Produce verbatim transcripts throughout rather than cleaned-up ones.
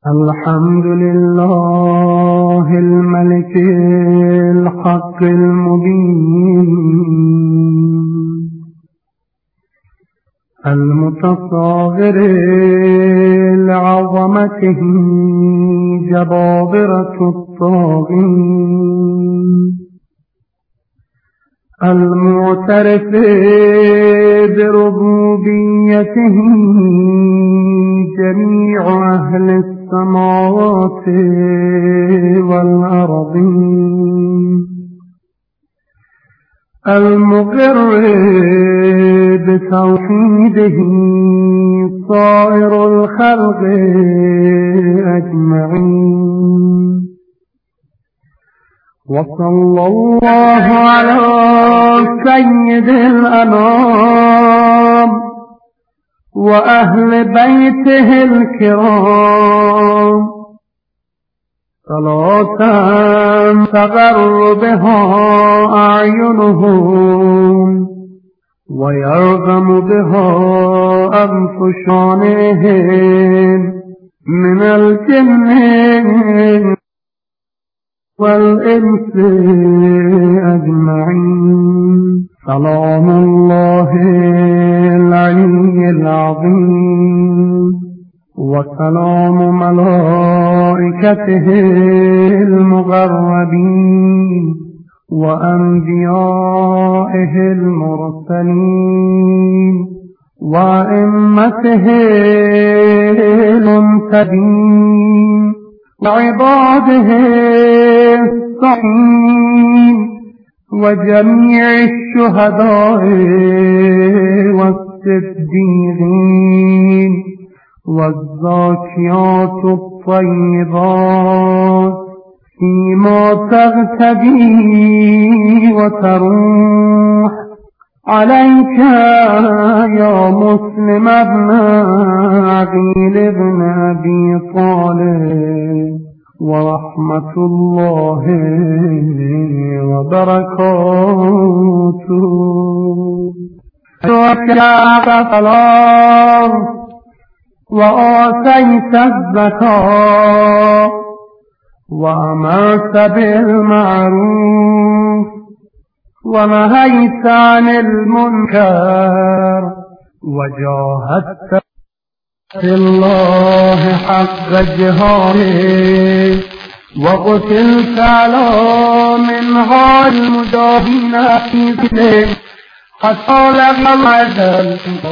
الحمد لله الملك الحق المبين المتصاغر لعظمته جبابرة الطاغين المعترف بربوبيته جميع أهل السماوات والأرضين المقر بتوحيده صائر الخلق أجمعين وصلى الله على سيد الأنام وأهل بيته الكرام صلاة تغر بها أعينهم ويرغم بها أنفسهم من الجن والإنس أجمعين سلام الله العلي العظيم وسلام ملائكته المقربين وأنبيائه المرسلين وأئمته المهتدين وعباده الصالحين وجميع الشهداء والصديقين والزاكيات الطيبات فيما تغتدي وتروح عليك يا مسلم ابن عقيل ابن أبي طالب ورحمة الله وبركاته وكذا صلاة وآتيت الزكاة وأمرت بالمعروف ونهيت عن المنكر وجاهدت في الله حق جهاده وقتلت على منهاج المجاهدين في سبيله حتى لقى العدل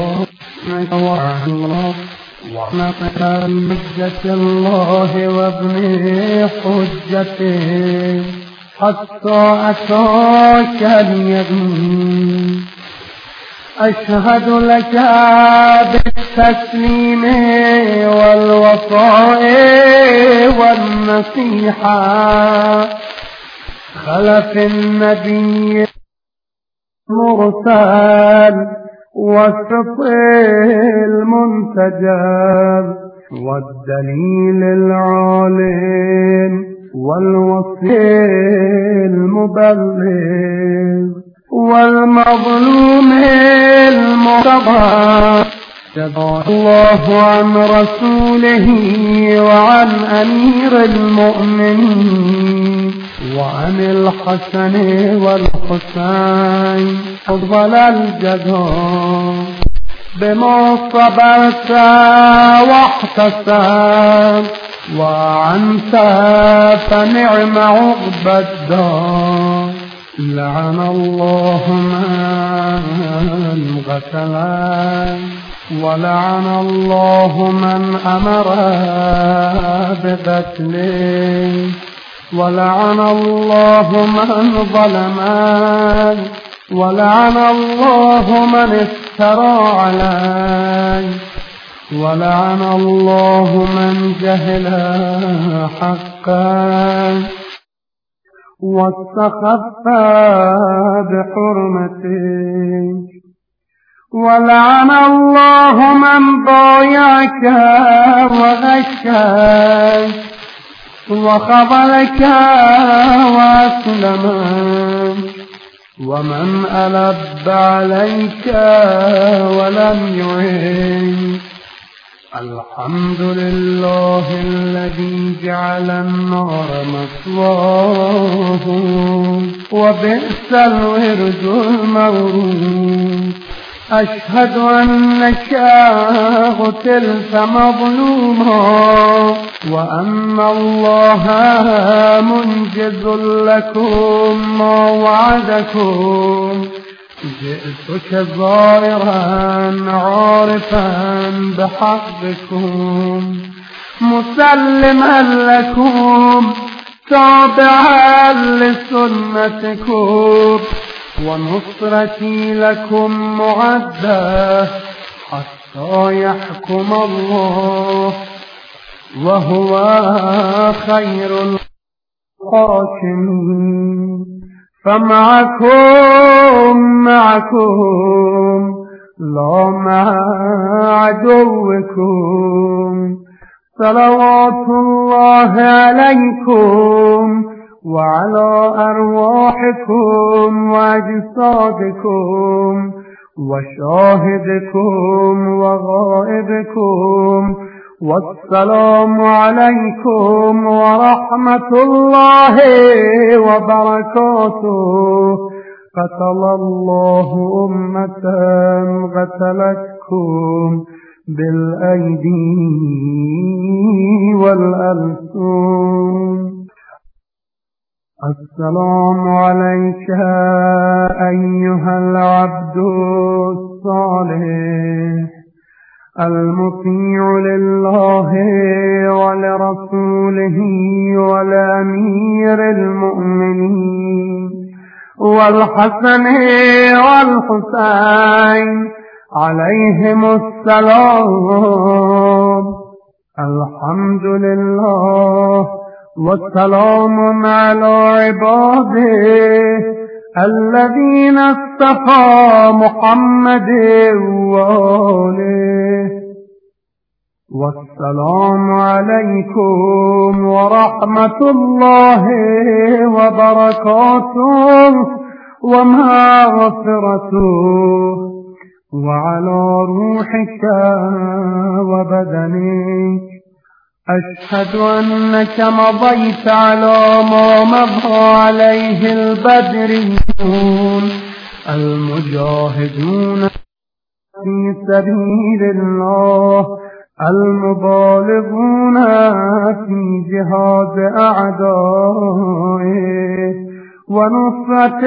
ونقل مجة الله وابن حجته حتى أتاك اليقين أشهد لك بالتسليم والوفاء والنصيحة خلف النبي المرسل والصدق المنتجب والدليل العالم والوصي المبلغ والمظلوم المرتضى جزاه الله عن رسوله وعن أمير المؤمنين وعن الحسن والحسين أفضل الجزاء بما صبرت واحتسب وعنت فنعم عقبى الدار لعن الله من قتله ولعن الله من أمر بقتله ولعن الله من ظلمه ولعن الله من افترى عليه ولعن الله من جهل حقه واستخف بحرمته ولعن الله من ضايعك وغشك وخذلك وأسلمك ومن ألب عليك ولم يعينك الحمد لله الذي جعل النار مثواه وبئس الورد المورود. أشهد أنك قتلت مظلوما وأن الله منجز لكم ما وعدكم. جئتك ظاهرا عارفا بحقكم مسلما لكم تابعا لسنتكم ونصرتي لكم معدة حتى يحكم الله وهو خير الحاكمين. فمعكم معكم لا مع عدوكم. صلوات الله عليكم وعلى أرواحكم وأجسادكم وشاهدكم وغائبكم. والسلام عليكم ورحمة الله وبركاته. قتل الله أمة قتلتكم بالأيدي والألسن. السلام عليك أيها العبد الصالح المطيع لله ولرسوله ولأمير المؤمنين والحسن والحسين عليهم السلام. الحمد لله والسلام على عباده الذين اصطفى محمد وآله. والسلام عليكم ورحمة الله وبركاته ومغفرته وعلى روحك وبدنك. أشهد أنك مضيت على ما مضى عليه البدريون المجاهدون في سبيل الله المبالغون في جهاد أعدائه ونصرة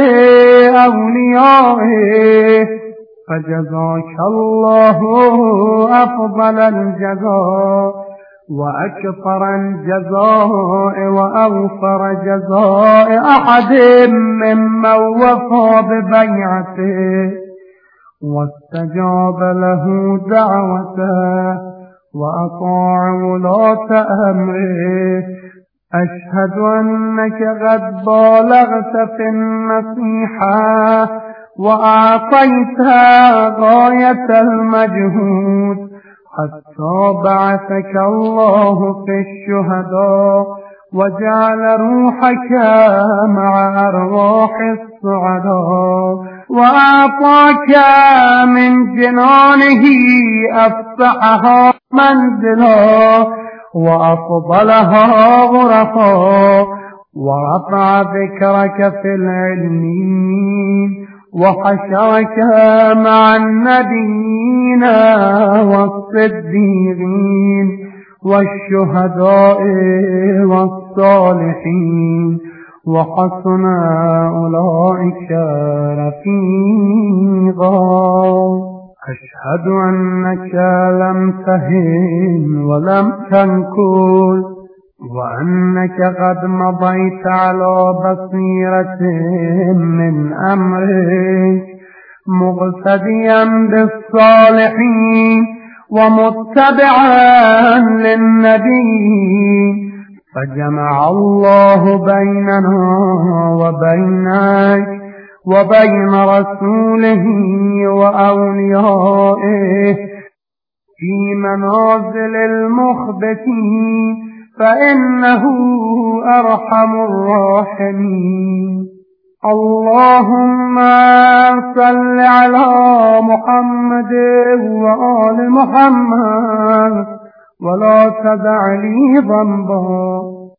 أوليائه. فجزاك الله أفضل الجزاء وأكثر الجزاء وأوفر جزاء أحد ممن وفى ببيعته واستجاب له دعوته وأطاع ولاة أمره. أشهد أنك قد بالغت في النصيحة وأعطيت غاية المجهود حتى بعثك الله في الشهداء وجعل روحك مع أرواح السعداء وأعطاك من جنانه أفسحها منزلا وأفضلها غرفا ورفع ذكرك في العلمين وحشرك مع النبيين والصديقين والشهداء والصالحين وحسن أولئك رفيقا. أشهد أنك لم تهن ولم تنكل وأنك قد مضيت على بصيرة من أمرك مقتديا بالصالحين ومتبعا للنبي. فجمع الله بيننا وبينك وبين رسوله وأوليائه في منازل المخبتين فإنه أرحم الراحمين. اللهم صل على محمد وآل محمد ولا تدع لي ذنبا